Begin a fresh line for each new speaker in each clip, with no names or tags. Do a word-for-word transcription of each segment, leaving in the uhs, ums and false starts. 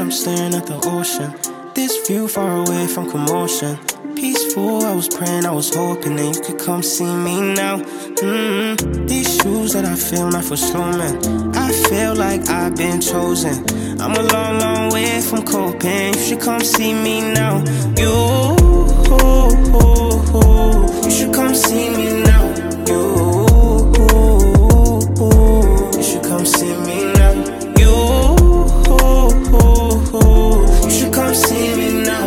I'm staring at the ocean. This view far away from commotion. Peaceful, I was praying, I was hoping that you could come see me now. Mm-hmm. These shoes that I feel not for slow man. I feel like I've been chosen. I'm a long, long way from coping. You should come see me now. You, you should come see me now. You, you should come see me now. You, you should come see me now.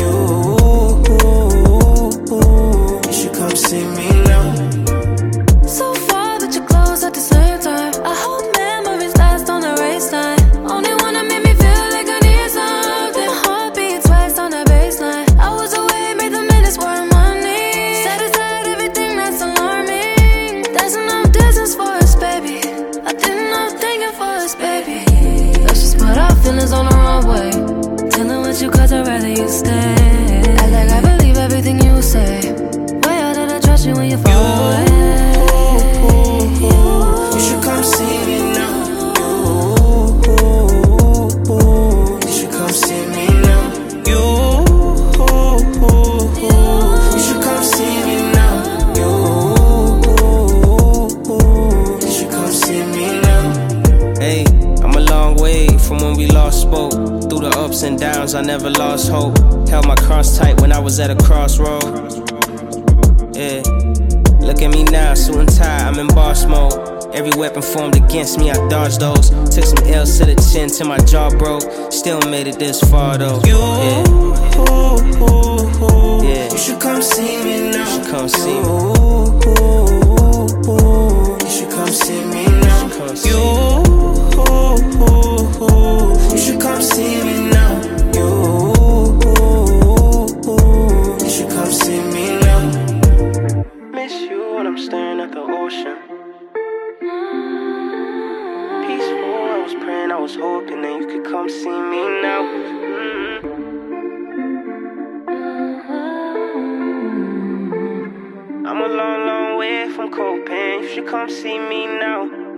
You should come see me now.
So far, but you're close at the same time. I hope memories last on the race line. Only wanna make me feel like I need something. My heart beats twice on the baseline. I was away, made the minutes worth money. Set aside everything that's alarming. There's enough distance for us, baby. I did enough thinking for us, baby. Let's just put our feelings on the runway. Dealing with you cause I'd rather you stay. Act like I believe everything you say. Way out that I trust you when you fall away.
You should come see me now. You should come see me now. You, you should come see me now. You should come see me now. Hey, I'm a long way from when we lost spoke. Through the ups and downs, I never lost hope. Held my cross tight when I was at a crossroad. Yeah, look at me now, suit and tie, I'm in boss mode. Every weapon formed against me, I dodged those. Took some L's to the chin till my jaw broke. Still made it this far though. You, yeah. Yeah. You should come see me now. You should come see me. You should come see me now. You, you should come see me now. You, you should come see me now. Miss you when I'm staring at the ocean. Peaceful, I was praying, I was hoping that you could come see me now. Mm-hmm. I'm a long, long way from coping. You should come see me now.